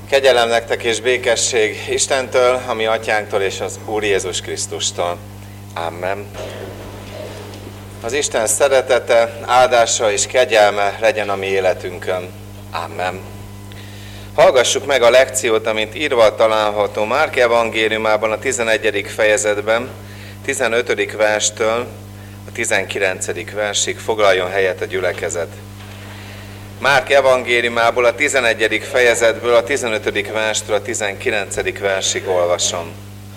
Kegyelem nektek és békesség Istentől, a mi atyánktól és az Úr Jézus Krisztustól. Amen. Az Isten szeretete, áldása és kegyelme legyen a mi életünkön. Amen. Hallgassuk meg a lekciót, amint írva található Márk evangéliumában a 11. fejezetben, 15. verstől a 19. versig foglaljon helyet a gyülekezet. Márk evangéliumából a 11. fejezetből a 15. verstől a 19. versig olvasom.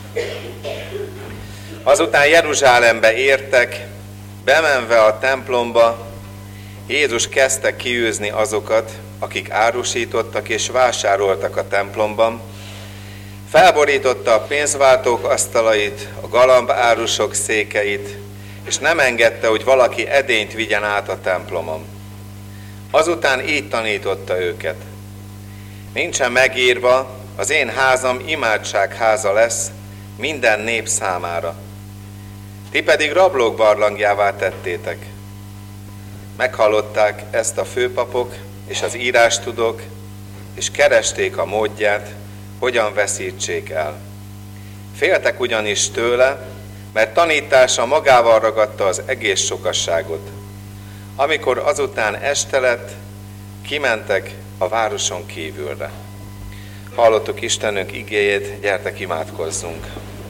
Azután Jeruzsálembe értek, bemenve a templomba, Jézus kezdte kiűzni azokat, akik árusítottak és vásároltak a templomban, felborította a pénzváltók asztalait, a galambárusok székeit, és nem engedte, hogy valaki edényt vigyen át a templomon. Azután így tanította őket. Nincsen megírva, az én házam imádságháza lesz minden nép számára. Ti pedig rablók barlangjává tettétek. Meghallották ezt a főpapok és az írástudók, és keresték a módját, hogyan veszítsék el. Féltek ugyanis tőle, mert tanítása magával ragadta az egész sokasságot. Amikor azután este lett, kimentek a városon kívülre. Hallottuk Istenünk igéjét, gyertek imádkozzunk.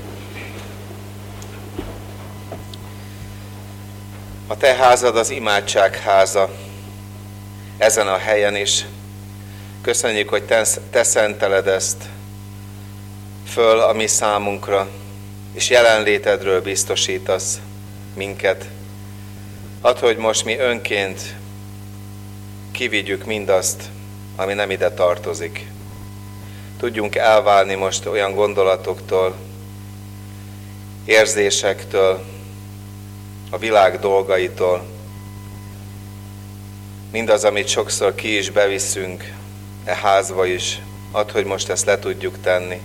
A te házad az imádság háza, ezen a helyen is. Köszönjük, hogy te szenteled ezt föl a mi számunkra, és jelenlétedről biztosítasz minket. Add, hogy most mi önként kivigyük mindazt, ami nem ide tartozik. Tudjunk elválni most olyan gondolatoktól, érzésektől, a világ dolgaitól. Mindaz, amit sokszor ki is beviszünk, e házba is, add, hogy most ezt le tudjuk tenni.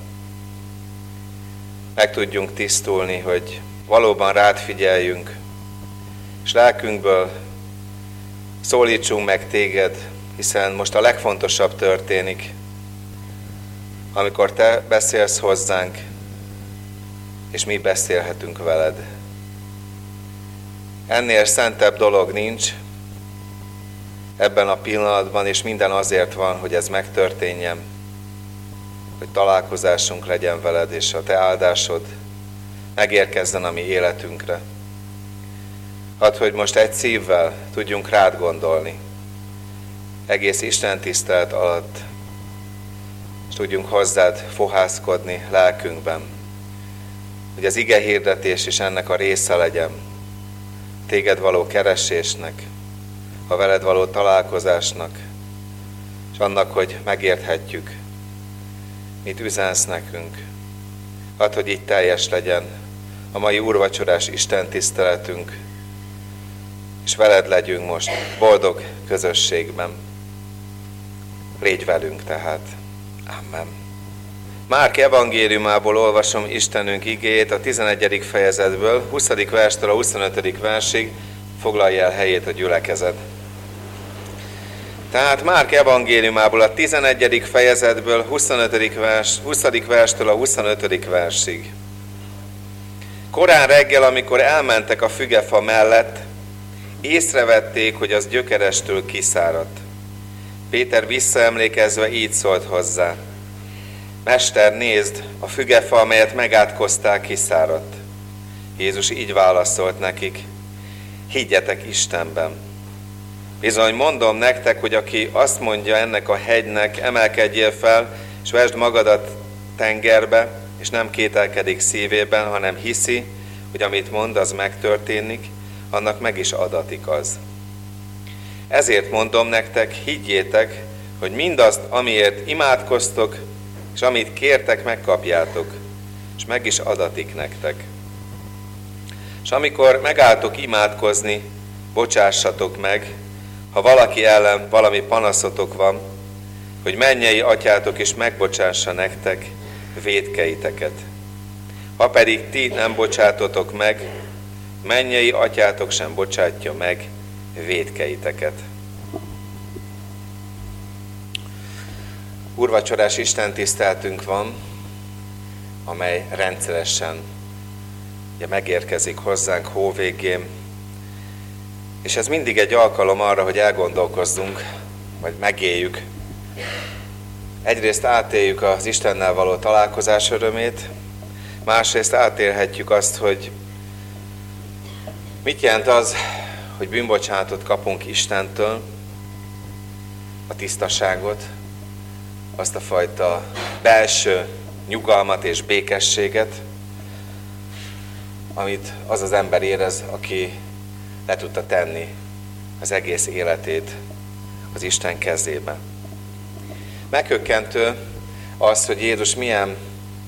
Meg tudjunk tisztulni, hogy valóban rád figyeljünk, és lelkünkből szólítsunk meg téged, hiszen most a legfontosabb történik, amikor te beszélsz hozzánk, és mi beszélhetünk veled. Ennél szentebb dolog nincs ebben a pillanatban, és minden azért van, hogy ez megtörténjen, hogy találkozásunk legyen veled, és a te áldásod megérkezzen a mi életünkre. Hadd, hogy most egy szívvel tudjunk rád gondolni, egész Isten tisztelet alatt, és tudjunk hozzád fohászkodni lelkünkben, hogy az ige hirdetés is ennek a része legyen, téged való keresésnek, a veled való találkozásnak, és annak, hogy megérthetjük, mit üzensz nekünk. Hadd, hogy így teljes legyen a mai úrvacsorás Isten tiszteletünk, és veled legyünk most boldog közösségben. Légy velünk tehát. Amen. Márk evangéliumából olvasom Istenünk igéjét a 11. fejezetből, 20. verstől a 25. versig, foglalja el helyét a gyülekezet. Tehát Márk evangéliumából a 11. fejezetből 20. verstől a 25. versig. Korán reggel, amikor elmentek a fügefa mellett, észrevették, hogy az gyökerestől kiszáradt. Péter visszaemlékezve így szólt hozzá. Mester, nézd, a fügefa, amelyet megátkoztál, kiszáradt. Jézus így válaszolt nekik. Higgyetek Istenben. Bizony mondom nektek, hogy aki azt mondja ennek a hegynek, emelkedjél fel, és vesd magadat tengerbe, és nem kételkedik szívében, hanem hiszi, hogy amit mond, az megtörténik, annak meg is adatik az. Ezért mondom nektek, higgyétek, hogy mindazt, amiért imádkoztok, és amit kértek, megkapjátok, és meg is adatik nektek. És amikor megálltok imádkozni, bocsássatok meg, ha valaki ellen valami panaszotok van, hogy mennyei atyátok is megbocsássa nektek vétkeiteket. Ha pedig ti nem bocsátotok meg, mennyei atyátok sem bocsátja meg vétkeiteket. Úrvacsorás istentiszteltünk van, amely rendszeresen ugye megérkezik hozzánk hóvégén, és ez mindig egy alkalom arra, hogy elgondolkozzunk, vagy megéljük. Egyrészt átéljük az Istennel való találkozás örömét, másrészt átélhetjük azt, hogy mit jelent az, hogy bűnbocsánatot kapunk Istentől, a tisztaságot, azt a fajta belső nyugalmat és békességet, amit az az ember érez, aki le tudta tenni az egész életét az Isten kezébe. Meghökkentő az, hogy Jézus milyen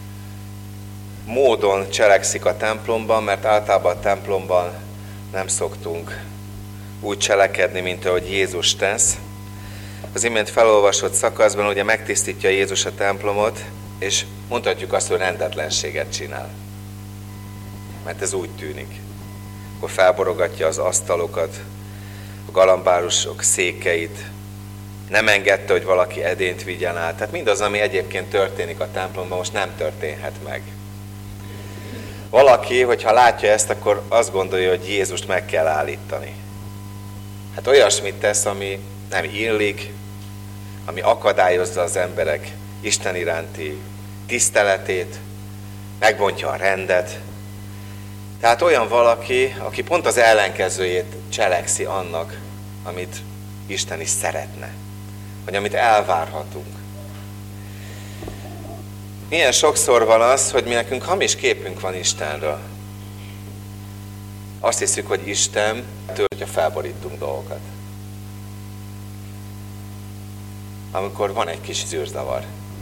módon cselekszik a templomban, mert általában a templomban nem szoktunk úgy cselekedni, mint ahogy Jézus tesz. Az imént felolvasott szakaszban ugye megtisztítja Jézus a templomot, és mondhatjuk azt, hogy rendetlenséget csinál. Mert ez úgy tűnik. Akkor felborogatja az asztalokat, a galambárusok székeit, nem engedte, hogy valaki edényt vigyen át. Tehát mindaz, ami egyébként történik a templomban, most nem történhet meg. Valaki, hogyha látja ezt, akkor azt gondolja, hogy Jézust meg kell állítani. Hát olyasmit tesz, ami nem illik, ami akadályozza az emberek Isten iránti tiszteletét, megbontja a rendet. Tehát olyan valaki, aki pont az ellenkezőjét cselekszi annak, amit Isten is szeretne, vagy amit elvárhatunk. Milyen sokszor van az, hogy mi nekünk hamis képünk van Istenről. Azt hiszük, hogy Isten től, hogyha felborítunk dolgokat. Amikor van egy kis zűrzavar.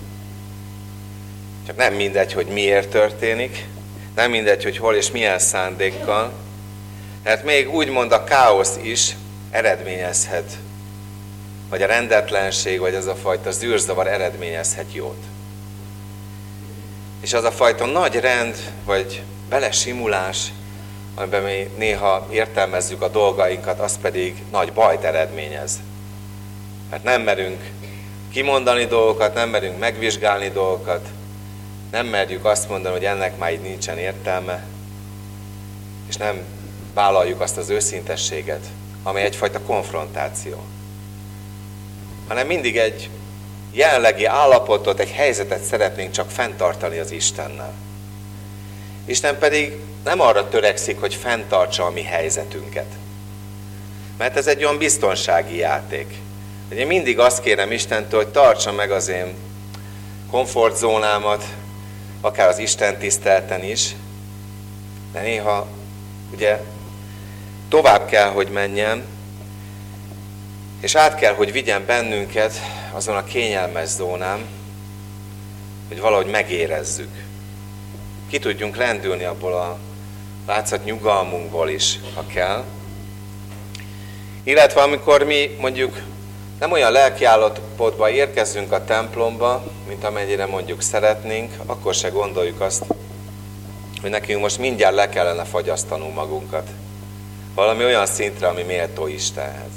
Csak nem mindegy, hogy miért történik, nem mindegy, hogy hol és milyen szándékkal, mert még úgymond a káosz is eredményezhet, vagy a rendetlenség, vagy az a fajta zűrzavar eredményezhet jót. És az a fajta nagy rend, vagy belesimulás, amiben mi néha értelmezzük a dolgainkat, az pedig nagy bajt eredményez. Mert nem merünk kimondani dolgokat, nem merünk megvizsgálni dolgokat, nem merjük azt mondani, hogy ennek már így nincsen értelme, és nem vállaljuk azt az őszintességet, amely egyfajta konfrontáció. Hanem mindig egy jelenlegi állapotot, egy helyzetet szeretnénk csak fenntartani az Istennel. Isten pedig nem arra törekszik, hogy fenntartsa a mi helyzetünket. Mert ez egy olyan biztonsági játék. Hogy én mindig azt kérem Istentől, hogy tartsa meg az én komfortzónámat, akár az Isten tisztelten is, de néha ugye tovább kell, hogy menjen, és át kell, hogy vigyen bennünket azon a kényelmes zónán, hogy valahogy megérezzük. Ki tudjunk lendülni abból a látszat nyugalmunkból is, ha kell. Illetve amikor mi mondjuk nem olyan lelkiállapotba érkezünk a templomba, mint amennyire mondjuk szeretnénk, akkor se gondoljuk azt, hogy nekünk most mindjárt le kellene fagyasztanunk magunkat. Valami olyan szintre, ami méltó Istenhez.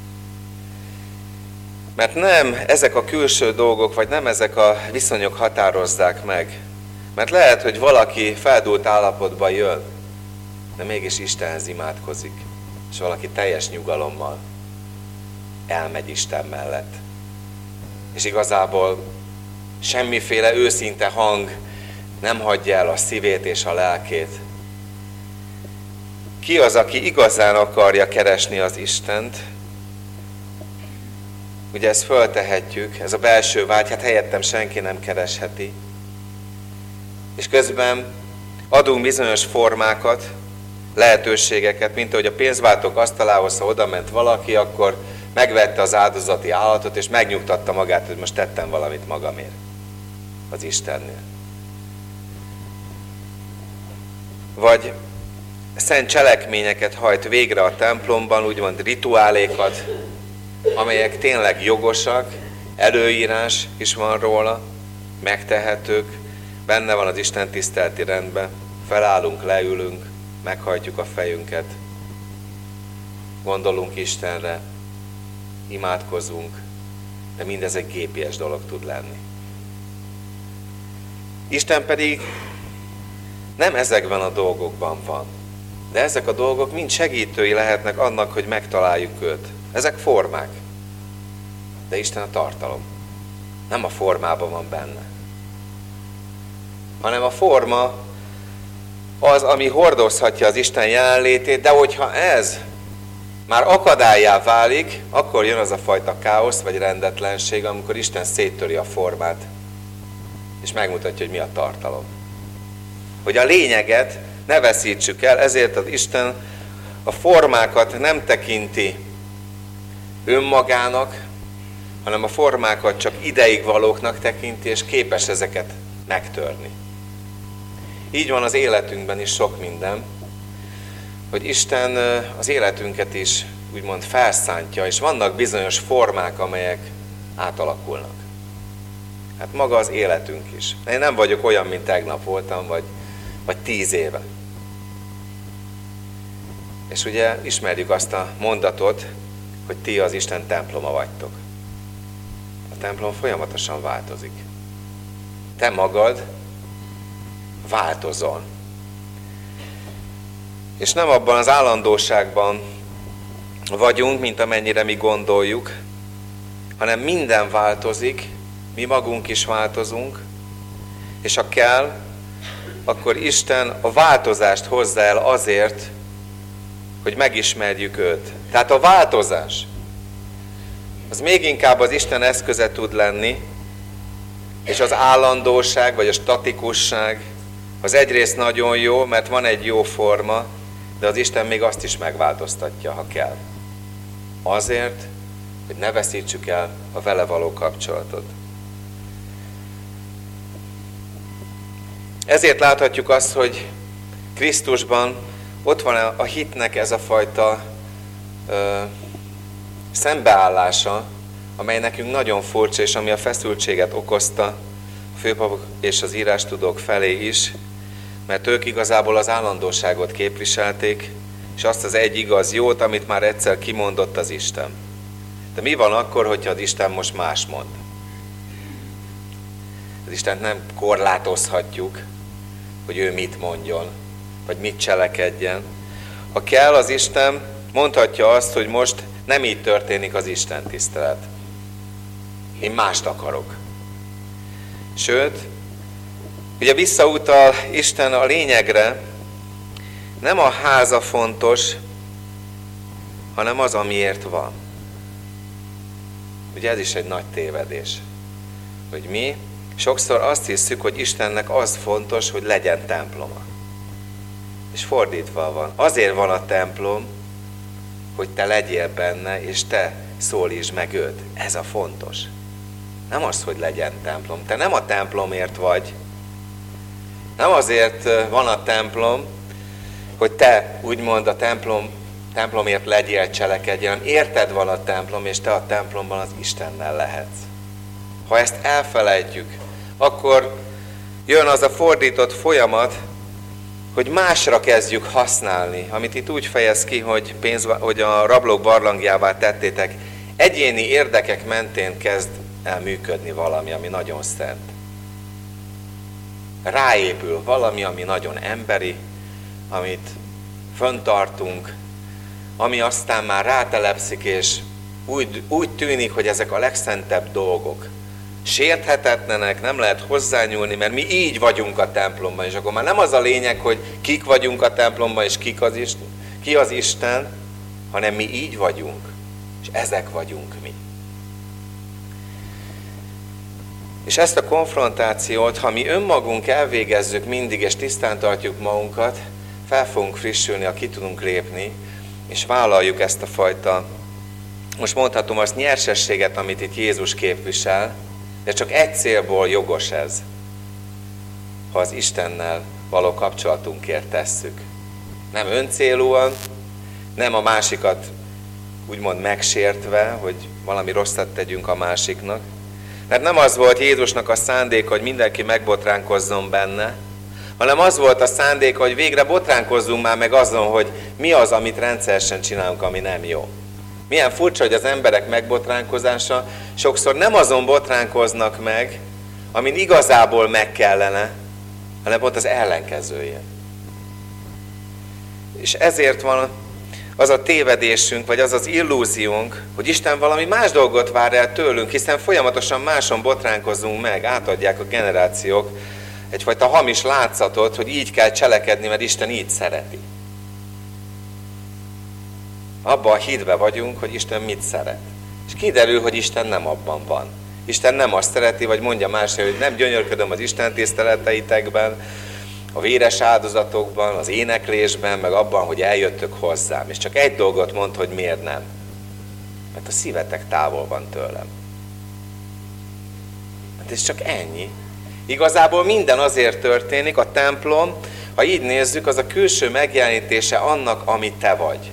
Mert nem ezek a külső dolgok, vagy nem ezek a viszonyok határozzák meg. Mert lehet, hogy valaki feldúlt állapotba jön, de mégis Istenhez imádkozik. És valaki teljes nyugalommal elmegy Isten mellett. És igazából semmiféle őszinte hang nem hagyja el a szívét és a lelkét. Ki az, aki igazán akarja keresni az Istent? Ugye ezt föltehetjük, ez a belső vágy, hát helyettem senki nem keresheti. És közben adunk bizonyos formákat, lehetőségeket, mint ahogy a pénzváltók asztalához, ha oda ment valaki, akkor megvette az áldozati állatot, és megnyugtatta magát, hogy most tettem valamit magamért az Istennél. Vagy szent cselekményeket hajt végre a templomban, úgymond rituálékat, amelyek tényleg jogosak, előírás is van róla, megtehetők, benne van az Isten tiszteleti rendben, felállunk, leülünk, meghajtjuk a fejünket, gondolunk Istenre, imádkozunk, de mindez egy gépies dolog tud lenni. Isten pedig nem ezekben a dolgokban van, de ezek a dolgok mind segítői lehetnek annak, hogy megtaláljuk őt. Ezek formák, de Isten a tartalom. Nem a formában van benne, hanem a forma az, ami hordozhatja az Isten jelenlétét, de hogyha ez már akadállyá válik, akkor jön az a fajta káosz vagy rendetlenség, amikor Isten széttöri a formát, és megmutatja, hogy mi a tartalom. Hogy a lényeget ne veszítsük el, ezért az Isten a formákat nem tekinti önmagának, hanem a formákat csak ideig valóknak tekinti, és képes ezeket megtörni. Így van az életünkben is sok minden, hogy Isten az életünket is úgymond felszántja, és vannak bizonyos formák, amelyek átalakulnak. Hát maga az életünk is. Én nem vagyok olyan, mint tegnap voltam, vagy 10 éve. És ugye ismerjük azt a mondatot, hogy ti az Isten temploma vagytok. A templom folyamatosan változik. Te magad változol. És nem abban az állandóságban vagyunk, mint amennyire mi gondoljuk, hanem minden változik, mi magunk is változunk, és ha kell, akkor Isten a változást hozza el azért, hogy megismerjük őt. Tehát a változás, az még inkább az Isten eszköze tud lenni, és az állandóság, vagy a statikusság, az egyrészt nagyon jó, mert van egy jó forma, de az Isten még azt is megváltoztatja, ha kell. Azért, hogy ne veszítsük el a vele való kapcsolatot. Ezért láthatjuk azt, hogy Krisztusban ott van a hitnek ez a fajta szembeállása, amely nekünk nagyon furcsa, és ami a feszültséget okozta a főpapok és az írástudók felé is, mert ők igazából az állandóságot képviselték, és azt az egy igaz jót, amit már egyszer kimondott az Isten. De mi van akkor, hogyha az Isten most más mond? Az Istent nem korlátozhatjuk, hogy ő mit mondjon, vagy mit cselekedjen. Ha kell, az Isten mondhatja azt, hogy most nem így történik az Isten tisztelet. Én mást akarok. Sőt, ugye visszautal Isten a lényegre, nem a háza fontos, hanem az, amiért van. Ugye ez is egy nagy tévedés, hogy mi sokszor azt hiszük, hogy Istennek az fontos, hogy legyen temploma. És fordítva van. Azért van a templom, hogy te legyél benne, és te szólítsd meg őt. Ez a fontos. Nem az, hogy legyen templom. Te nem a templomért vagy. Nem azért van a templom, hogy te úgymond a templomért legyél, cselekedj, hanem érted van a templom, és te a templomban az Istennel lehetsz. Ha ezt elfelejtjük, akkor jön az a fordított folyamat, hogy másra kezdjük használni, amit itt úgy fejez ki, hogy a rablók barlangjává tettétek. Egyéni érdekek mentén kezd el működni valami, ami nagyon szent. Ráépül valami, ami nagyon emberi, amit föntartunk, ami aztán már rátelepszik, és úgy tűnik, hogy ezek a legszentebb dolgok. Sérthetetlenek, nem lehet hozzányúlni, mert mi így vagyunk a templomban, és akkor már nem az a lényeg, hogy kik vagyunk a templomban, és ki az Isten, hanem mi így vagyunk, és ezek vagyunk mi. És ezt a konfrontációt, ha mi önmagunk elvégezzük mindig, és tisztán tartjuk magunkat, fel fogunk frissülni, ha ki tudunk lépni, és vállaljuk ezt a fajta, most mondhatom azt, nyersességet, amit itt Jézus képvisel, de csak egy célból jogos ez, ha az Istennel való kapcsolatunkért tesszük. Nem öncélúan, nem a másikat úgymond megsértve, hogy valami rosszat tegyünk a másiknak. Mert nem az volt Jézusnak a szándéka, hogy mindenki megbotránkozzon benne, hanem az volt a szándéka, hogy végre botránkozzunk már meg azon, hogy mi az, amit rendszeresen csinálunk, ami nem jó. Milyen furcsa, hogy az emberek megbotránkozása sokszor nem azon botránkoznak meg, amin igazából meg kellene, hanem pont az ellenkezője. És ezért van az a tévedésünk, vagy az az illúziónk, hogy Isten valami más dolgot vár el tőlünk, hiszen folyamatosan máson botránkozunk meg, átadják a generációk egyfajta hamis látszatot, hogy így kell cselekedni, mert Isten így szereti. Abban a hitben vagyunk, hogy Isten mit szeret. És kiderül, hogy Isten nem abban van. Isten nem azt szereti, vagy mondja másra, hogy nem gyönyörködöm az Isten tiszteleteitekben, a véres áldozatokban, az éneklésben, meg abban, hogy eljöttök hozzám. És csak egy dolgot mond, hogy miért nem. Mert a szívetek távol van tőlem. Hát ez csak ennyi. Igazából minden azért történik, a templom, ha így nézzük, az a külső megjelenítése annak, ami te vagy.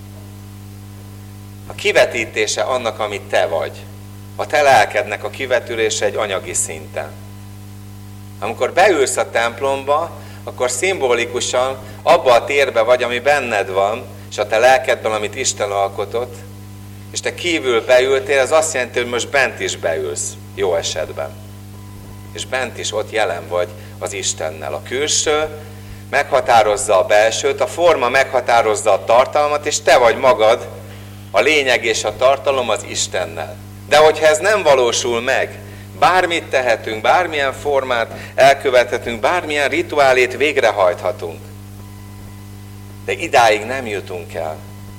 A kivetítése annak, amit te vagy. A te lelkednek a kivetülése egy anyagi szinten. Amikor beülsz a templomba, akkor szimbolikusan abba a térbe vagy, ami benned van, és a te lelkedben, amit Isten alkotott, és te kívül beültél, az azt jelenti, hogy most bent is beülsz, jó esetben. És bent is ott jelen vagy az Istennel. A külső meghatározza a belsőt, a forma meghatározza a tartalmat, és te vagy magad, a lényeg és a tartalom az Istennel. De hogyha ez nem valósul meg, bármit tehetünk, bármilyen formát elkövethetünk, bármilyen rituálét végrehajthatunk, de idáig nem jutunk el,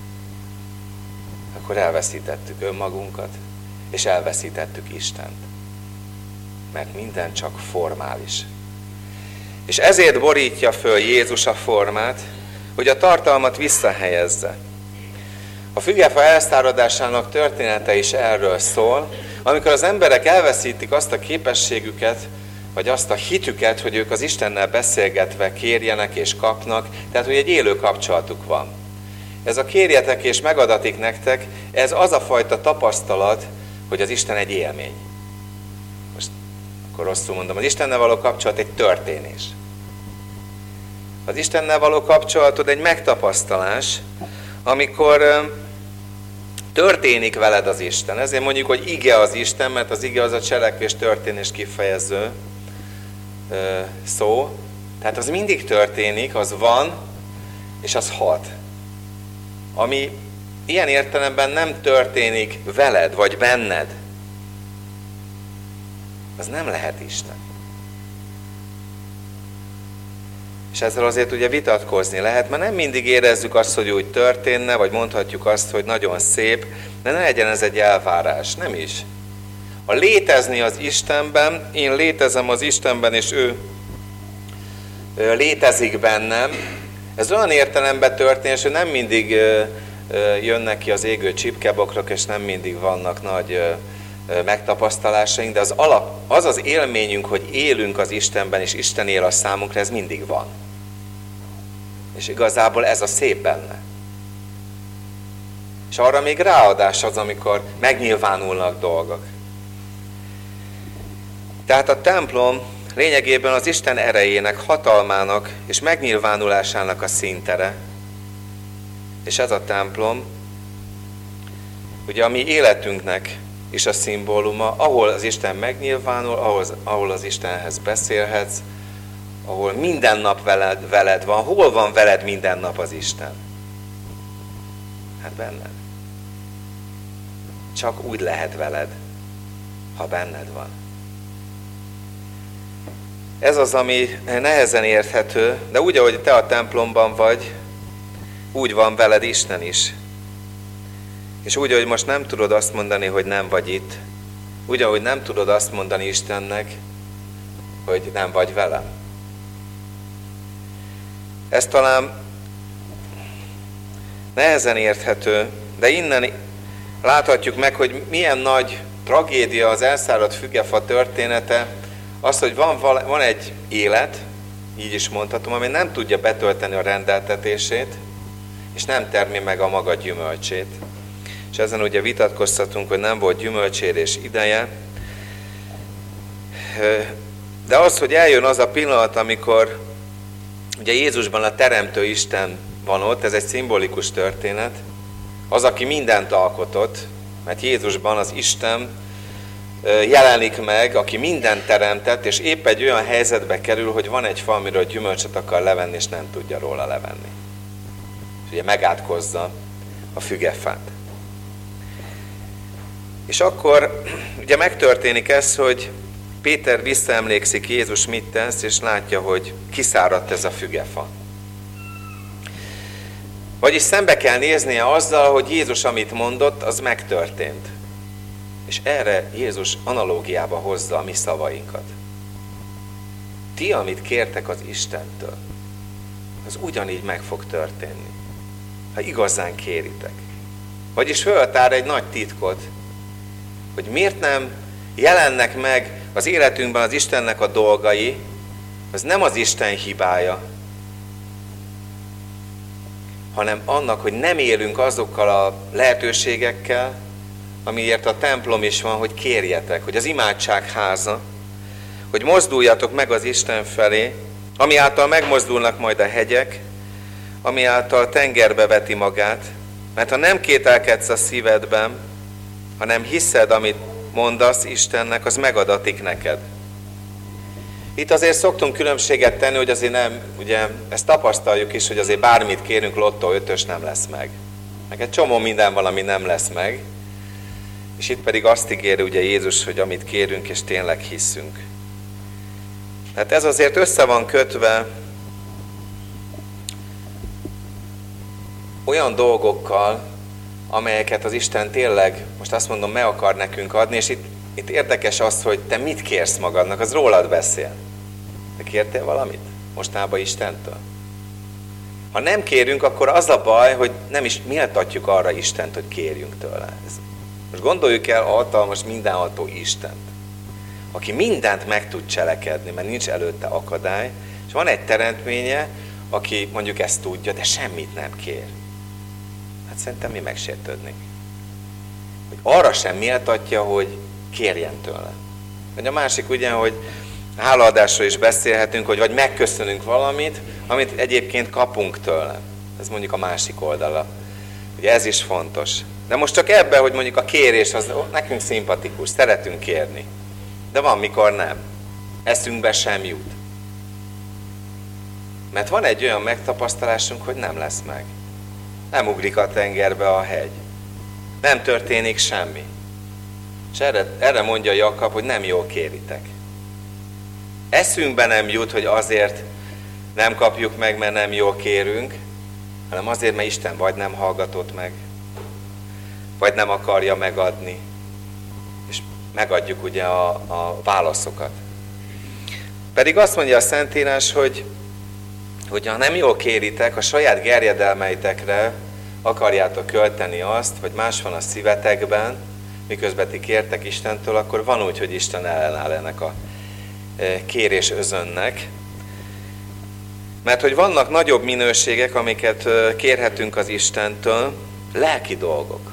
akkor elveszítettük önmagunkat, és elveszítettük Istent. Mert minden csak formális. És ezért borítja föl Jézus a formát, hogy a tartalmat visszahelyezze. A fügefa elszáradásának története is erről szól, amikor az emberek elveszítik azt a képességüket, vagy azt a hitüket, hogy ők az Istennel beszélgetve kérjenek és kapnak, tehát hogy egy élő kapcsolatuk van. Ez a kérjetek és megadatik nektek, ez az a fajta tapasztalat, hogy az Isten egy élmény. Most akkor rosszul mondom, az Istennel való kapcsolat egy történés. Az Istennel való kapcsolatod egy megtapasztalás, amikor történik veled az Isten. Ezért mondjuk, hogy ige az Isten, mert az ige az a cselekvés történés kifejező szó. Tehát az mindig történik, az van, és az hat. Ami ilyen értelemben nem történik veled, vagy benned, az nem lehet Isten. És ezzel azért ugye vitatkozni lehet, mert nem mindig érezzük azt, hogy úgy történne, vagy mondhatjuk azt, hogy nagyon szép, de ne legyen ez egy elvárás, nem is. A létezni az Istenben, én létezem az Istenben, és ő létezik bennem, ez olyan értelemben történik, hogy nem mindig jönnek ki az égő csipkebokrok, és nem mindig vannak nagy megtapasztalásaink, de az az élményünk, hogy élünk az Istenben, és Isten él a számunkra, ez mindig van. És igazából ez a szép benne. És arra még ráadás az, amikor megnyilvánulnak dolgok. Tehát a templom lényegében az Isten erejének, hatalmának és megnyilvánulásának a színtere. És ez a templom, ugye a mi életünknek is a szimbóluma, ahol az Isten megnyilvánul, ahol az Istenhez beszélhetsz, ahol minden nap veled van. Hol van veled minden nap az Isten? Hát benned. Csak úgy lehet veled, ha benned van. Ez az, ami nehezen érthető, de úgy, ahogy te a templomban vagy, úgy van veled Isten is. És úgy, ahogy most nem tudod azt mondani, hogy nem vagy itt, úgy, ahogy nem tudod azt mondani Istennek, hogy nem vagy velem. Ez talán nehezen érthető, de innen láthatjuk meg, hogy milyen nagy tragédia az elszáradt fügefa története, az, hogy van egy élet, így is mondhatom, ami nem tudja betölteni a rendeltetését, és nem termi meg a maga gyümölcsét. És ezen ugye vitatkoztatunk, hogy nem volt gyümölcsérés ideje. De az, hogy eljön az a pillanat, amikor ugye Jézusban a Teremtő Isten van ott, ez egy szimbolikus történet, Az, aki mindent alkotott, mert Jézusban az Isten jelenik meg, aki mindent teremtett, és épp egy olyan helyzetbe kerül, hogy van egy fa, amiről gyümölcsöt akar levenni, és nem tudja róla levenni. És ugye megátkozza a fügefát. És akkor ugye megtörténik ez, hogy Péter visszaemlékszik, Jézus mit tesz, és látja, hogy kiszáradt ez a fügefa. Vagyis szembe kell néznie azzal, hogy Jézus, amit mondott, az megtörtént. És erre Jézus analógiába hozza a mi szavainkat. Ti, amit kértek az Istentől, az ugyanígy meg fog történni, ha igazán kéritek. Vagyis föltár egy nagy titkot, hogy miért nem jelennek meg az életünkben az Istennek a dolgai, az nem az Isten hibája, hanem annak, hogy nem élünk azokkal a lehetőségekkel, amiért a templom is van, hogy kérjetek, hogy az imádság háza, hogy mozduljatok meg az Isten felé, ami által megmozdulnak majd a hegyek, ami által tengerbe veti magát, mert ha nem kételkedsz a szívedben, hanem hiszed, amit mondasz Istennek, az megadatik neked. Itt azért szoktunk különbséget tenni, hogy azért nem, ugye ezt tapasztaljuk is, hogy azért bármit kérünk, lottó 5-ös nem lesz meg. Meg egy csomó minden valami nem lesz meg, és itt pedig azt ígéri ugye Jézus, hogy amit kérünk, és tényleg hiszünk. Tehát ez azért össze van kötve olyan dolgokkal, amelyeket az Isten tényleg, most azt mondom, meg akar nekünk adni, és itt érdekes az, hogy te mit kérsz magadnak, az rólad beszél. Te kértél valamit mostában Istentől? Ha nem kérünk, akkor az a baj, hogy nem is méltatjuk arra Istent, hogy kérjünk tőle. Most gondoljuk el a hatalmas, mindenható Istent, aki mindent meg tud cselekedni, mert nincs előtte akadály, és van egy teremtménye, aki mondjuk ezt tudja, de semmit nem kér. Hát szerintem mi megsértődnénk. Hogy arra sem méltatja, hogy kérjen tőle. Vagy a másik ugye, hogy hálaadásról is beszélhetünk, hogy vagy megköszönünk valamit, amit egyébként kapunk tőle. Ez mondjuk a másik oldala. Ugye ez is fontos. De most csak ebben, hogy mondjuk a kérés az nekünk szimpatikus, szeretünk kérni. De van, mikor nem. Eszünkbe sem jut. Mert van egy olyan megtapasztalásunk, hogy nem lesz meg. Nem ugrik a tengerbe a hegy. Nem történik semmi. És erre mondja Jakab, hogy nem jól kéritek. Eszünkbe nem jut, hogy azért nem kapjuk meg, mert nem jól kérünk, hanem azért, mert Isten vagy nem hallgatott meg, vagy nem akarja megadni. És megadjuk ugye a válaszokat. Pedig azt mondja a Szentírás, hogy ha nem jól kéritek, a saját gerjedelmeitekre akarjátok költeni azt, vagy más van a szívetekben, miközben ti kértek Istentől, akkor van úgy, hogy Isten ellenáll ennek a kérés özönnek. Mert hogy vannak nagyobb minőségek, amiket kérhetünk az Istentől, lelki dolgok.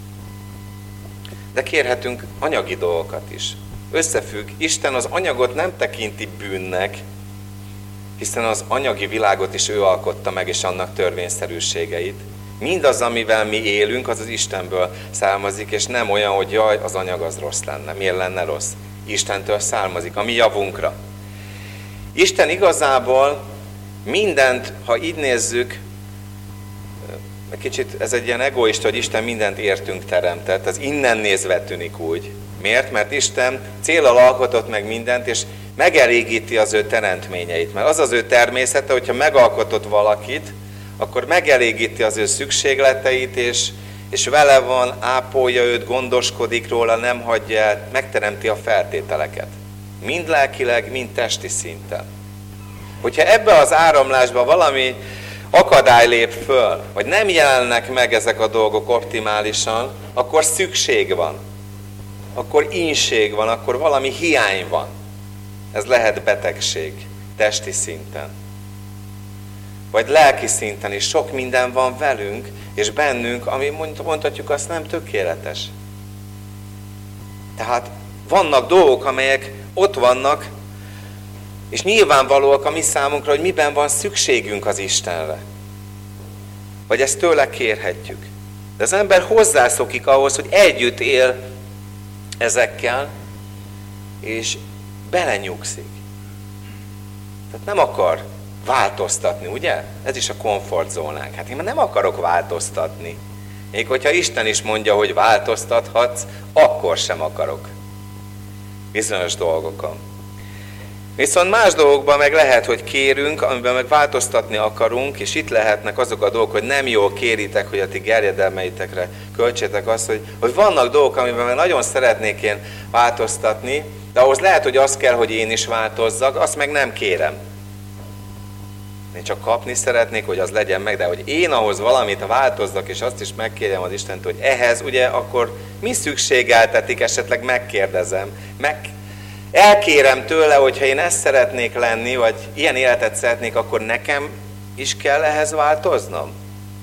De kérhetünk anyagi dolgokat is. Összefügg, Isten az anyagot nem tekinti bűnnek, hiszen az anyagi világot is ő alkotta meg, és annak törvényszerűségeit. Mindaz, amivel mi élünk, az az Istenből származik, és nem olyan, hogy jaj, az anyag az rossz lenne. Miért lenne rossz? Istentől származik, a mi javunkra. Isten igazából mindent, ha így nézzük, kicsit ez egy ilyen egoista, hogy Isten mindent értünk teremtett, az innen nézve tűnik úgy. Miért? Mert Isten céllal alkotott meg mindent, és megelégíti az ő teremtményeit. Mert az az ő természete, hogyha megalkotott valakit, akkor megelégíti az ő szükségleteit, és vele van, ápolja őt, gondoskodik róla, nem hagyja el, megteremti a feltételeket. Mind lelkileg, mind testi szinten. Hogyha ebbe az áramlásba valami akadály lép föl, vagy nem jelennek meg ezek a dolgok optimálisan, akkor szükség van. Akkor ínség van, akkor valami hiány van. Ez lehet betegség, testi szinten. Vagy lelki szinten is sok minden van velünk, és bennünk, ami mondhatjuk azt nem tökéletes. Tehát vannak dolgok, amelyek ott vannak, és nyilvánvalóak a mi számunkra, hogy miben van szükségünk az Istenre. Vagy ezt tőle kérhetjük. De az ember hozzászokik ahhoz, hogy együtt él ezekkel, és belenyugszik. Tehát nem akar változtatni, ugye? Ez is a komfortzónánk. Hát én már nem akarok változtatni. Még hogyha Isten is mondja, hogy változtathatsz, akkor sem akarok. Bizonyos dolgokon. Viszont más dolgokban meg lehet, hogy kérünk, amiben meg változtatni akarunk, és itt lehetnek azok a dolgok, hogy nem jól kéritek, hogy a ti gerjedelmeitekre költsétek azt, hogy vannak dolgok, amiben meg nagyon szeretnék én változtatni, de ahhoz lehet, hogy az kell, hogy én is változzak, azt meg nem kérem. Én csak kapni szeretnék, hogy az legyen meg, de hogy én ahhoz valamit változzak, és azt is megkérjem az Istent, hogy ehhez, ugye, akkor mi szükségeltetik, esetleg megkérdezem, elkérem tőle, hogyha én ezt szeretnék lenni, vagy ilyen életet szeretnék, akkor nekem is kell ehhez változnom?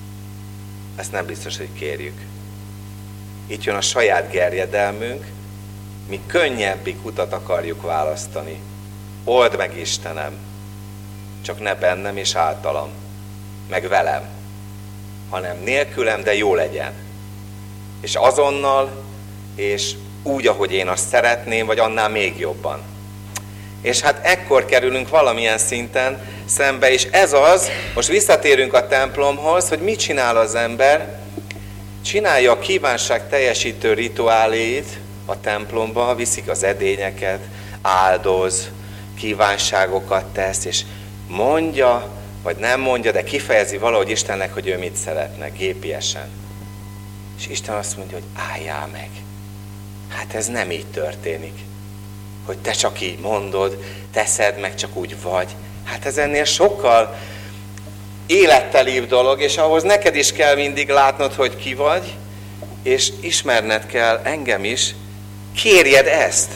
Ezt nem biztos, hogy kérjük. Itt jön a saját gerjedelmünk, mi könnyebbik utat akarjuk választani. Old meg Istenem, csak ne bennem és általam, meg velem, hanem nélkülem, de jó legyen. És azonnal, és úgy, ahogy én azt szeretném, vagy annál még jobban. És hát ekkor kerülünk valamilyen szinten szembe, és ez az, most visszatérünk a templomhoz, hogy mit csinál az ember, csinálja a kívánság teljesítő rituáléit a templomba, viszik az edényeket, áldoz, kívánságokat tesz, és mondja, vagy nem mondja, de kifejezi valahogy Istennek, hogy ő mit szeretne, gépiesen. És Isten azt mondja, hogy álljál meg. Hát ez nem így történik. Hogy te csak így mondod, teszed, meg csak úgy vagy. Hát ez ennél sokkal élettelibb dolog, és ahhoz neked is kell mindig látnod, hogy ki vagy, és ismerned kell engem is, kérjed ezt.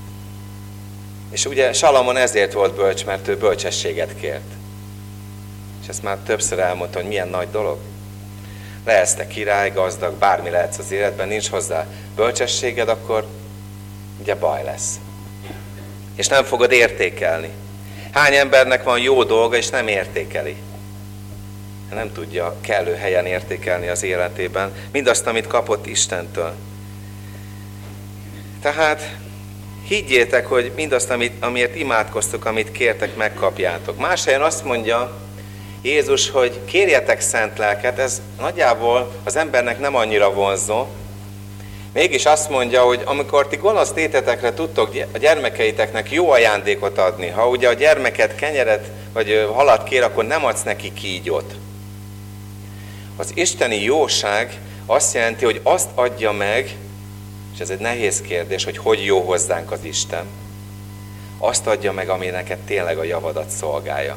És ugye Salamon ezért volt bölcs, mert ő bölcsességet kért. És ezt már többször elmondtam, hogy milyen nagy dolog. Lehetsz te király, gazdag, bármi lehetsz az életben, nincs hozzá bölcsességed, akkor ugye baj lesz. És nem fogod értékelni. Hány embernek van jó dolga, és nem értékeli? Nem tudja kellő helyen értékelni az életében mindazt, amit kapott Istentől. Tehát higgyétek, hogy mindazt, amiért imádkoztok, amit kértek, megkapjátok. Más helyen azt mondja Jézus, hogy kérjetek szent lelket, ez nagyjából az embernek nem annyira vonzó. Mégis azt mondja, hogy amikor ti gonosz tétetekre tudtok a gyermekeiteknek jó ajándékot adni, ha ugye a gyermeket kenyeret vagy halat kér, akkor nem adsz neki kígyót. Az isteni jóság azt jelenti, hogy azt adja meg, és ez egy nehéz kérdés, hogy jó hozzánk az Isten, azt adja meg, ami neked tényleg a javadat szolgálja.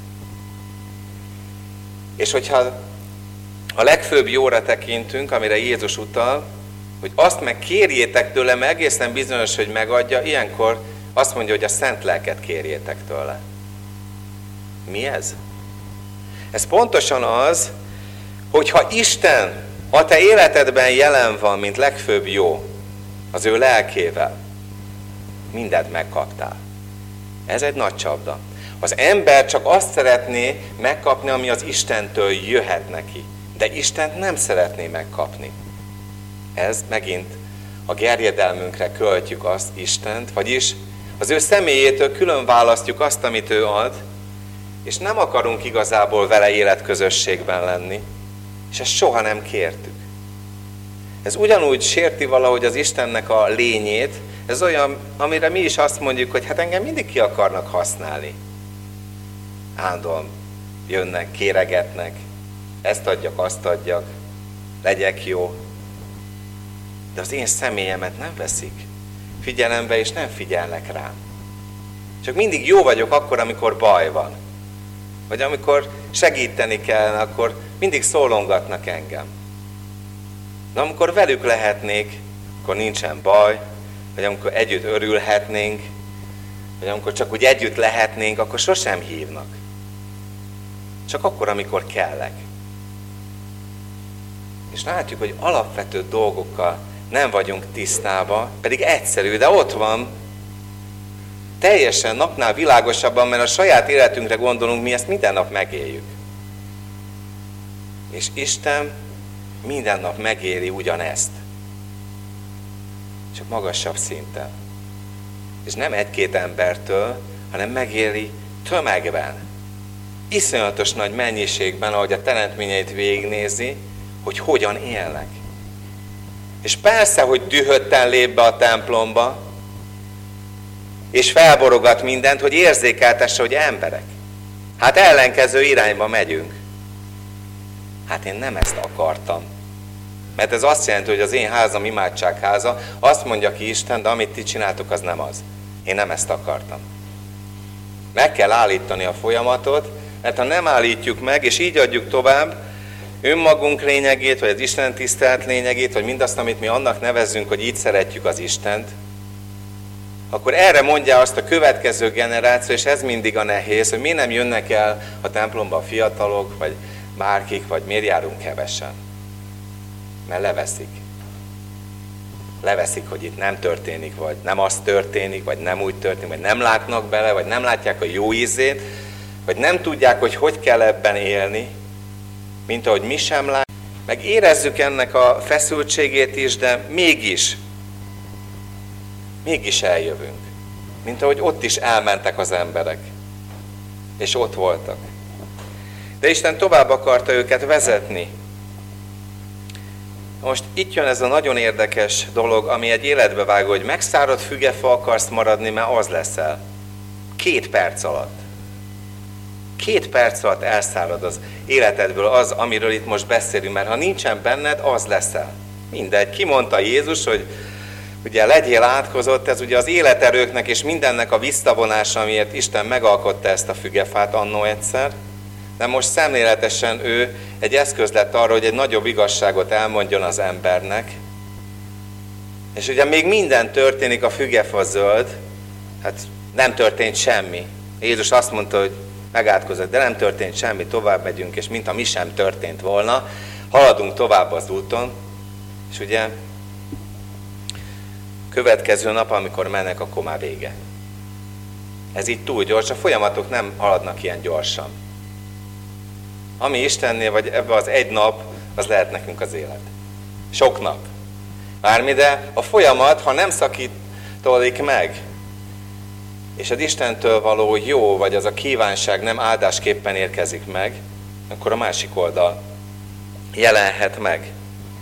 És hogyha a legfőbb jóra tekintünk, amire Jézus utal, hogy azt meg kérjétek tőle, mert egészen bizonyos, hogy megadja, ilyenkor azt mondja, hogy a szent lelket kérjétek tőle. Mi ez? Ez pontosan az, hogyha Isten a te életedben jelen van, mint legfőbb jó, az ő lelkével, mindent megkaptál. Ez egy nagy csapda. Az ember csak azt szeretné megkapni, ami az Istentől jöhet neki. De Istent nem szeretné megkapni. Ez megint a gerjedelmünkre költjük azt Istent, vagyis az ő személyétől külön választjuk azt, amit ő ad, és nem akarunk igazából vele életközösségben lenni, és ezt soha nem kértük. Ez ugyanúgy sérti valahogy az Istennek a lényét, ez olyan, amire mi is azt mondjuk, hogy hát engem mindig ki akarnak használni. Állandóan jönnek, kéregetnek, ezt adjak, azt adjak, legyek jó. De az én személyemet nem veszik figyelembe, és nem figyelnek rám. Csak mindig jó vagyok akkor, amikor baj van. Vagy amikor segíteni kell, akkor mindig szólongatnak engem. De amikor velük lehetnék, akkor nincsen baj, vagy amikor együtt örülhetnénk, vagy amikor csak úgy együtt lehetnénk, akkor sosem hívnak. Csak akkor, amikor kellek. És látjuk, hogy alapvető dolgokkal nem vagyunk tisztában, pedig egyszerű, de ott van, teljesen napnál világosabban, mert a saját életünkre gondolunk, mi ezt minden nap megéljük. És Isten minden nap megéri ugyanezt. Csak magasabb szinten. És nem egy-két embertől, hanem megéri tömegben. Iszonyatos nagy mennyiségben, ahogy a teremtményeit végignézi, hogy hogyan élnek. És persze, hogy dühötten lép be a templomba, és felborogat mindent, hogy érzékeltesse, hogy emberek. Hát ellenkező irányba megyünk. Hát én nem ezt akartam. Mert ez azt jelenti, hogy az én házam imádságháza, azt mondja ki Isten, de amit ti csináltok, az nem az. Én nem ezt akartam. Meg kell állítani a folyamatot, mert ha nem állítjuk meg, és így adjuk tovább önmagunk lényegét, vagy az Isten tisztelt lényegét, vagy mindazt, amit mi annak nevezzünk, hogy így szeretjük az Istent, akkor erre mondja azt a következő generáció, és ez mindig a nehéz, hogy miért nem jönnek el a templomba a fiatalok, vagy bárkik, vagy miért járunk kevesen. Mert leveszik. Leveszik, hogy itt nem történik, vagy nem az történik, vagy nem úgy történik, vagy nem látnak bele, vagy nem látják a jó ízét, vagy nem tudják, hogy hogy kell ebben élni, mint ahogy mi sem látjuk. Meg érezzük ennek a feszültségét is, de mégis eljövünk. Mint ahogy ott is elmentek az emberek, és ott voltak. De Isten tovább akarta őket vezetni. Most itt jön ez a nagyon érdekes dolog, ami egy életbevágó, hogy megszáradt fügefa akarsz maradni, mert az leszel. 2 perc alatt. 2 perc alatt elszárad az életedből az, amiről itt most beszélünk, mert ha nincsen benned, az leszel. Mindegy. Kimondta Jézus, hogy ugye legyél átkozott, ez ugye az életerőknek és mindennek a visszavonása, amiért Isten megalkotta ezt a fügefát annó egyszer, de most szemléletesen ő egy eszköz lett arra, hogy egy nagyobb igazságot elmondjon az embernek. És ugye még minden történik, a fügefa zöld, hát nem történt semmi. Jézus azt mondta, hogy megátkozott, de nem történt semmi, tovább megyünk, és mintha mi sem történt volna, haladunk tovább az úton, és ugye következő nap, amikor mennek, akkor már vége. Ez így túl gyors, a folyamatok nem haladnak ilyen gyorsan. Ami Istennél, vagy ebbe az egy nap, az lehet nekünk az élet. Sok nap. Bármi, de a folyamat, ha nem szakítódik meg, és az Istentől való jó, vagy az a kívánság nem áldásképpen érkezik meg, akkor a másik oldal jelenhet meg.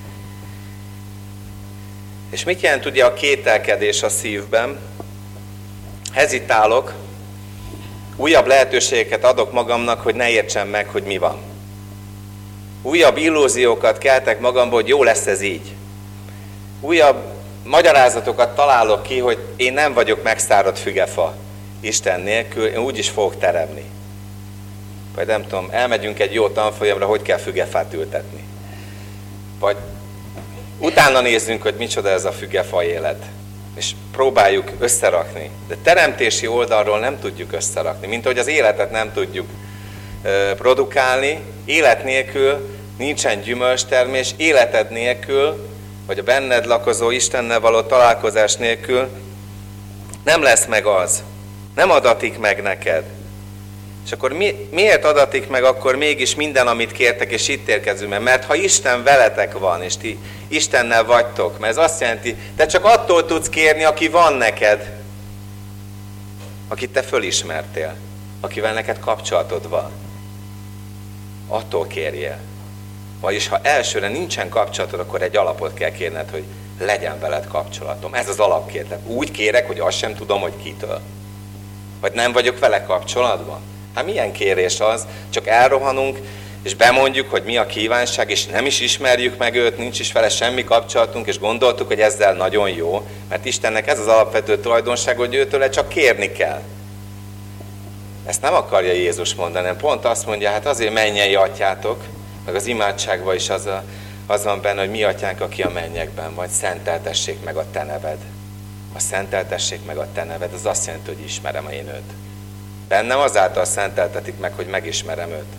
És mit jelent ugye a kételkedés a szívben? Hezitálok, újabb lehetőségeket adok magamnak, hogy ne értsem meg, hogy mi van. Újabb illúziókat keltek magamba, hogy jó lesz ez így. Újabb magyarázatokat találok ki, hogy én nem vagyok megszáradt fügefa Isten nélkül, én úgy is fogok teremni. Vagy nem tudom, elmegyünk egy jó tanfolyamra, hogy kell fügefát ültetni. Vagy utána nézzünk, hogy micsoda ez a fügefa élet. És próbáljuk összerakni. De teremtési oldalról nem tudjuk összerakni. Mint ahogy az életet nem tudjuk produkálni, élet nélkül nincsen gyümölcstermés, életed nélkül, vagy a benned lakozó Istennel való találkozás nélkül nem lesz meg az. Nem adatik meg neked. És akkor miért adatik meg akkor mégis minden, amit kértek, és itt érkezünk? Mert ha Isten veletek van, és ti Istennel vagytok, mert ez azt jelenti, te csak attól tudsz kérni, aki van neked, akit te fölismertél, akivel neked kapcsolatod van. Attól kérjél. Vagyis ha elsőre nincsen kapcsolatod, akkor egy alapot kell kérned, hogy legyen veled kapcsolatom. Ez az alapkérlet. Úgy kérek, hogy azt sem tudom, hogy kitől. Vagy nem vagyok vele kapcsolatban. Hát milyen kérés az? Csak elrohanunk, és bemondjuk, hogy mi a kívánság, és nem is ismerjük meg őt, nincs is vele semmi kapcsolatunk, és gondoltuk, hogy ezzel nagyon jó, mert Istennek ez az alapvető tulajdonság, hogy őtőle csak kérni kell. Ezt nem akarja Jézus mondani, hanem pont azt mondja, hát azért mennyei atyátok, meg az imádságban is az van benne, hogy mi atyánk, aki a mennyekben vagy, szenteltessék meg a te neved. A szenteltessék meg a te neved, az azt jelenti, hogy ismerem én őt. Bennem azáltal szenteltetik meg, hogy megismerem őt.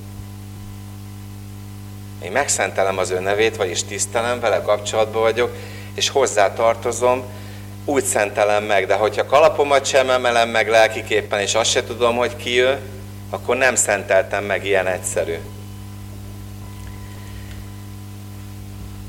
Én megszentelem az ő nevét, vagyis tisztelem, vele kapcsolatban vagyok, és hozzá tartozom, úgy szentelem meg, de hogyha kalapomat sem emelem meg lelkiképpen, és azt se tudom, hogy ki ő, akkor nem szenteltem meg, ilyen egyszerű.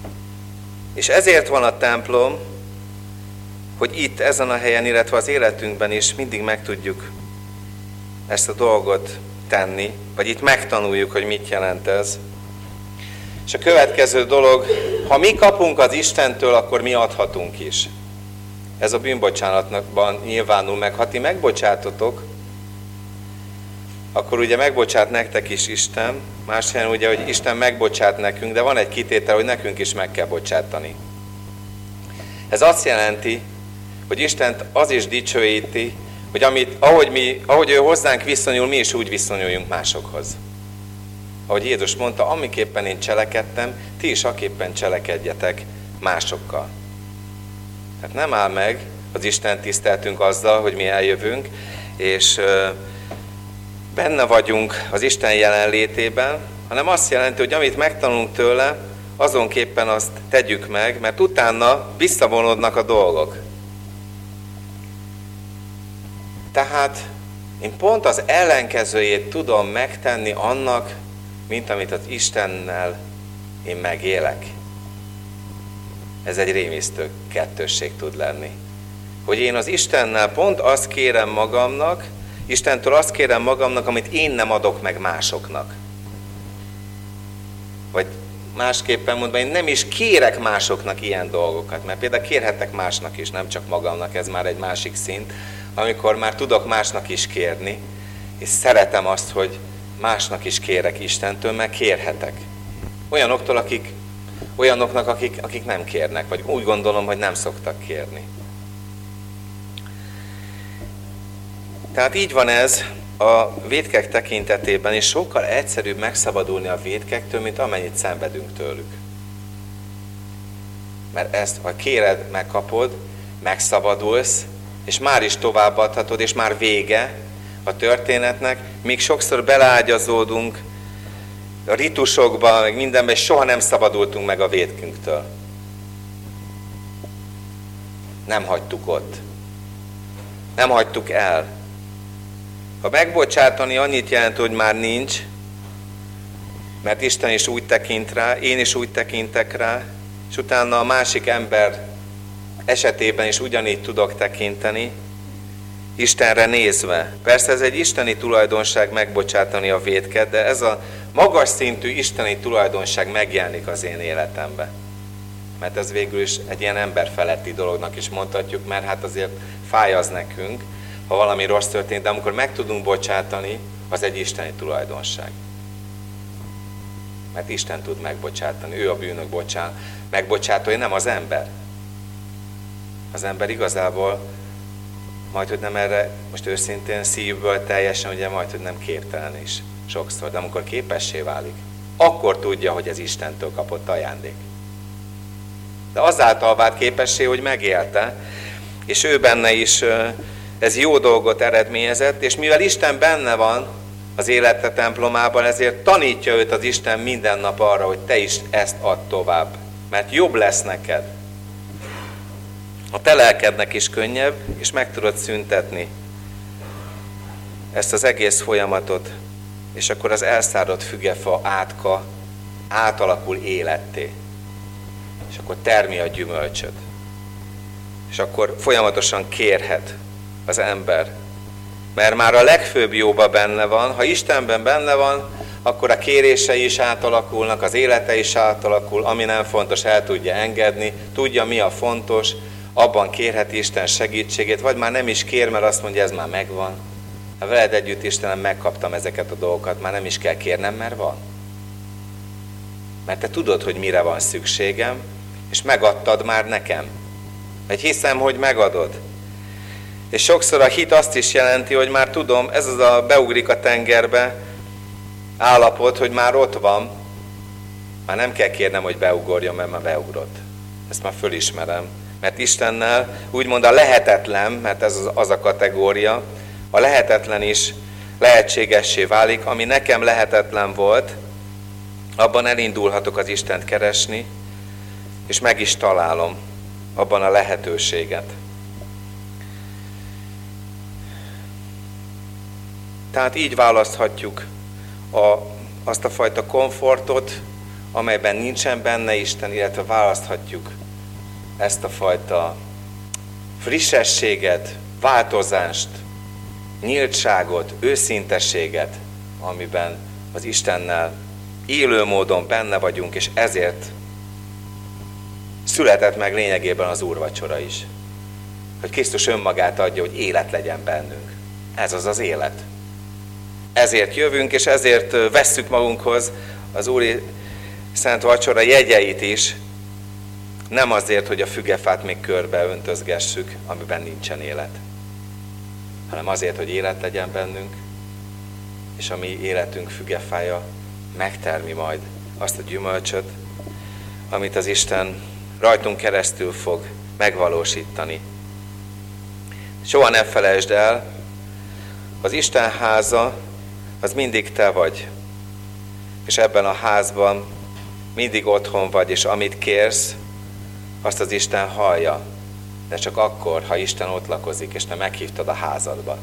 És ezért van a templom, hogy itt, ezen a helyen, illetve az életünkben is mindig meg tudjuk ezt a dolgot tenni, vagy itt megtanuljuk, hogy mit jelent ez. És a következő dolog, ha mi kapunk az Istentől, akkor mi adhatunk is. Ez a bűnbocsánatban nyilvánul meg. Ha ti megbocsátotok, akkor ugye megbocsát nektek is Isten. Más helyen ugye, hogy Isten megbocsát nekünk, de van egy kitétel, hogy nekünk is meg kell bocsátani. Ez azt jelenti, hogy Istent az is dicsőíti, hogy ahogy ő hozzánk viszonyul, mi is úgy viszonyuljunk másokhoz. Ahogy Jézus mondta, amiképpen én cselekedtem, ti is aképpen cselekedjetek másokkal. Tehát nem áll meg az Isten tiszteltünk azzal, hogy mi eljövünk, és benne vagyunk az Isten jelenlétében, hanem azt jelenti, hogy amit megtanulunk tőle, azonképpen azt tegyük meg, mert utána visszavonódnak a dolgok. Tehát én pont az ellenkezőjét tudom megtenni annak, mint amit az Istennel én megélek. Ez egy rémisztő kettősség tud lenni. Hogy én az Istennel pont azt kérem magamnak, Istentől azt kérem magamnak, amit én nem adok meg másoknak. Vagy másképpen mondva, én nem is kérek másoknak ilyen dolgokat, mert például kérhetek másnak is, nem csak magamnak, ez már egy másik szint, amikor már tudok másnak is kérni, és szeretem azt, hogy másnak is kérek Istentől, mert kérhetek. Olyanoknak, akik nem kérnek, vagy úgy gondolom, hogy nem szoktak kérni. Tehát így van ez a vétkek tekintetében, és sokkal egyszerűbb megszabadulni a vétkektől, mint amennyit szenvedünk tőlük. Mert ezt, ha kéred, megkapod, megszabadulsz, és már is továbbadhatod, és már vége a történetnek, míg sokszor beleágyazódunk a ritusokba, meg mindenben, és soha nem szabadultunk meg a vétkünktől. Nem hagytuk ott. Nem hagytuk el. Ha megbocsátani annyit jelent, hogy már nincs, mert Isten is úgy tekint rá, én is úgy tekintek rá, és utána a másik ember esetében is ugyanígy tudok tekinteni, Istenre nézve. Persze ez egy isteni tulajdonság megbocsátani a vétket, de ez a magas szintű isteni tulajdonság megjelenik az én életemben. Mert ez végül is egy ilyen emberfeletti dolognak is mondhatjuk, mert hát azért fáj az nekünk, ha valami rossz történt, de amikor meg tudunk bocsátani, az egy isteni tulajdonság. Mert Isten tud megbocsátani, ő a bűnök megbocsátója, nem az ember. Az ember igazából majdhogy nem erre, most őszintén szívből teljesen, ugye majdhogy nem képtelen is sokszor, de amikor képessé válik, akkor tudja, hogy ez Istentől kapott ajándék. De azáltal vált képessé, hogy megélte, és ő benne is ez jó dolgot eredményezett, és mivel Isten benne van az élete templomában, ezért tanítja őt az Isten minden nap arra, hogy te is ezt add tovább, mert jobb lesz neked. A te lelkednek is könnyebb, és meg tudod szüntetni ezt az egész folyamatot, és akkor az elszáradt fügefa átka átalakul életté, és akkor termi a gyümölcsöt. És akkor folyamatosan kérhet az ember, mert már a legfőbb jóba benne van. Ha Istenben benne van, akkor a kérései is átalakulnak, az élete is átalakul, ami nem fontos, el tudja engedni, tudja, mi a fontos, abban kérheti Isten segítségét, vagy már nem is kér, mert azt mondja, ez már megvan. Ha veled együtt, Istenem, megkaptam ezeket a dolgokat, már nem is kell kérnem, mert van. Mert te tudod, hogy mire van szükségem, és megadtad már nekem. Vagy hiszem, hogy megadod. És sokszor a hit azt is jelenti, hogy már tudom, ez az a beugrik a tengerbe állapot, hogy már ott van. Már nem kell kérnem, hogy beugorjon, mert már beugrott. Ezt már fölismerem. Mert Istennel úgymond a lehetetlen, mert ez az a kategória, a lehetetlen is lehetségessé válik, ami nekem lehetetlen volt, abban elindulhatok az Istent keresni, és meg is találom abban a lehetőséget. Tehát így választhatjuk azt a fajta komfortot, amelyben nincsen benne Isten, illetve választhatjuk ezt a fajta frissességet, változást, nyíltságot, őszintességet, amiben az Istennel élő módon benne vagyunk, és ezért született meg lényegében az úrvacsora is. Hogy Krisztus önmagát adja, hogy élet legyen bennünk. Ez az az élet. Ezért jövünk, és ezért vesszük magunkhoz az Úri Szent Vacsora jegyeit is, nem azért, hogy a fügefát még körbe öntözgessük, amiben nincsen élet, hanem azért, hogy élet legyen bennünk, és a mi életünk fügefája megtermi majd azt a gyümölcsöt, amit az Isten rajtunk keresztül fog megvalósítani. Soha ne felejtsd el, az Isten háza az mindig te vagy, és ebben a házban mindig otthon vagy, és amit kérsz, azt az Isten hallja, de csak akkor, ha Isten ott lakozik, és te meghívtad a házadba.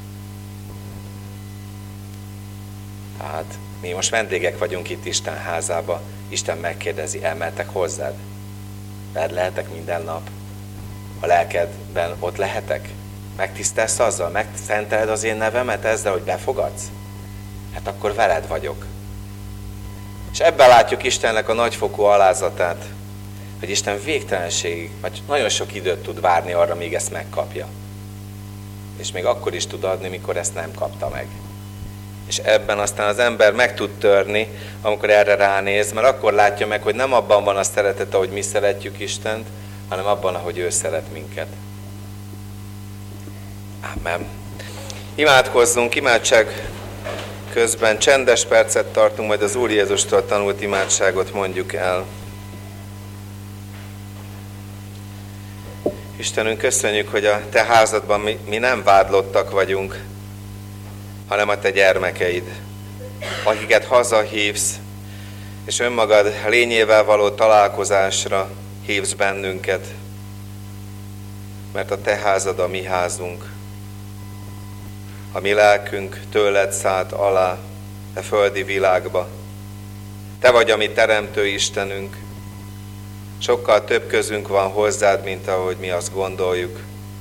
Tehát mi most vendégek vagyunk itt Isten házába, Isten megkérdezi, elmehetek hozzád? Veled lehetek minden nap? A lelkedben ott lehetek? Megtisztelsz azzal? Megszenteled az én nevemet ezzel, hogy befogadsz? Hát akkor veled vagyok. És ebben látjuk Istennek a nagyfokú alázatát, hogy Isten végtelenségig, vagy nagyon sok időt tud várni arra, míg ezt megkapja. És még akkor is tud adni, mikor ezt nem kapta meg. És ebben aztán az ember meg tud törni, amikor erre ránéz, mert akkor látja meg, hogy nem abban van a szeretet, ahogy mi szeretjük Istent, hanem abban, ahogy ő szeret minket. Amen. Imádkozzunk, imádság közben csendes percet tartunk, majd az Úr Jézustól tanult imádságot mondjuk el. Istenünk, köszönjük, hogy a te házadban mi nem vádlottak vagyunk, hanem a te gyermekeid, akiket hazahívsz, és önmagad lényével való találkozásra hívsz bennünket, mert a te házad a mi házunk. A mi lelkünk tőled szállt alá a földi világba. Te vagy a mi teremtő Istenünk. Sokkal több közünk van hozzád, mint ahogy mi azt gondoljuk.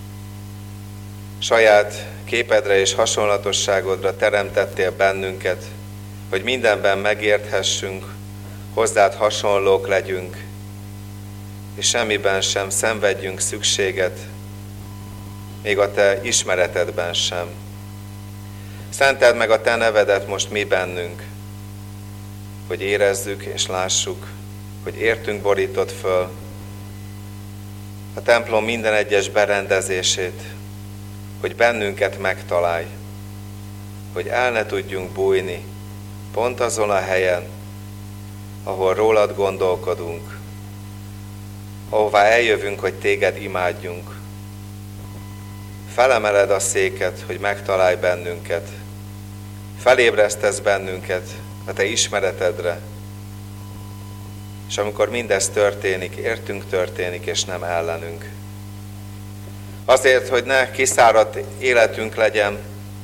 Saját képedre és hasonlatosságodra teremtettél bennünket, hogy mindenben megérthessünk, hozzád hasonlók legyünk, és semmiben sem szenvedjünk szükséget, még a te ismeretedben sem. Szenteld meg a te nevedet most mi bennünk, hogy érezzük és lássuk, hogy értünk borított föl a templom minden egyes berendezését, hogy bennünket megtalálj, hogy el ne tudjunk bújni pont azon a helyen, ahol rólad gondolkodunk, ahová eljövünk, hogy téged imádjunk. Felemeled a széket, hogy megtalálj bennünket, felébresztesz bennünket a te ismeretedre, és amikor mindez történik, értünk történik, és nem ellenünk. Azért, hogy ne kiszáradt életünk legyen,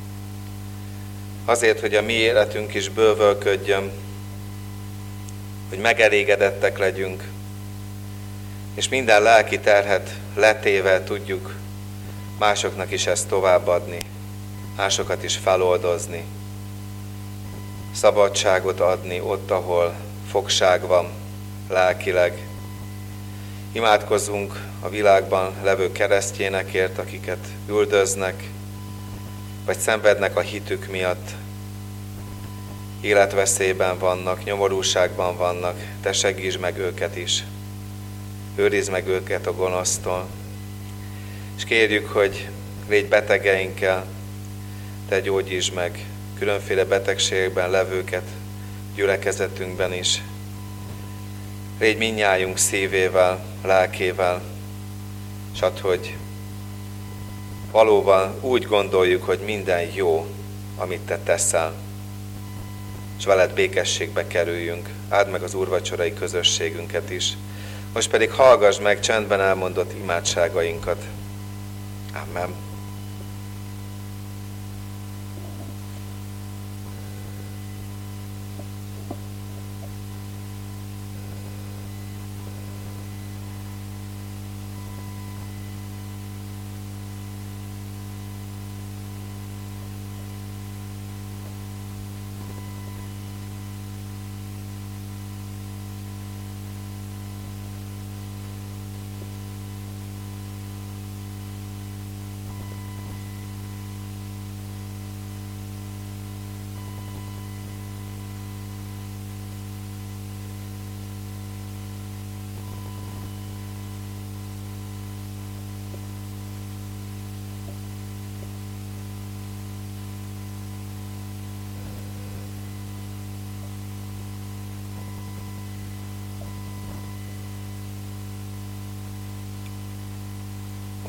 azért, hogy a mi életünk is bővölködjön, hogy megelégedettek legyünk, és minden lelki terhet letéve tudjuk másoknak is ezt továbbadni, másokat is feloldozni, szabadságot adni ott, ahol fogság van lelkileg. Imádkozzunk a világban levő keresztjénekért, akiket üldöznek, vagy szenvednek a hitük miatt, életveszélyben vannak, nyomorúságban vannak. Te segítsd meg őket is, őrizd meg őket a gonosztól, és kérjük, hogy légy betegeinkkel, te gyógyítsd meg különféle betegségben levőket gyülekezetünkben is. Légy mindnyájunk szívével, lelkével, s add, hogy valóban úgy gondoljuk, hogy minden jó, amit te teszel, és veled békességbe kerüljünk. Áld meg az úrvacsorai közösségünket is. Most pedig hallgass meg csendben elmondott imádságainkat. Amen.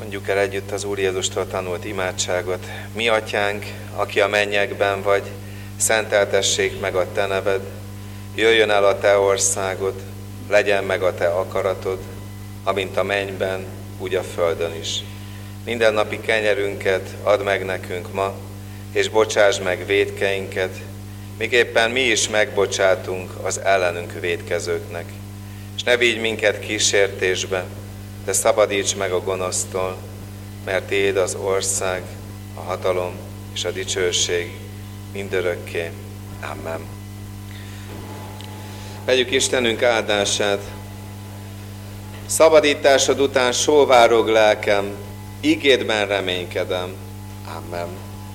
Mondjuk el együtt az Úr Jézustól tanult imádságot. Mi atyánk, aki a mennyekben vagy, szenteltessék meg a te neved, jöjjön el a te országod, legyen meg a te akaratod, amint a mennyben, úgy a földön is. Minden napi kenyerünket add meg nekünk ma, és bocsáss meg vétkeinket, miképpen mi is megbocsátunk az ellenünk vétkezőknek. És ne vigy minket kísértésbe, de szabadíts meg a gonosztól, mert tiéd az ország, a hatalom és a dicsőség mindörökké. Amen. Vegyük Istenünk áldását. Szabadításod után sóvárog lelkem, ígédben reménykedem. Amen.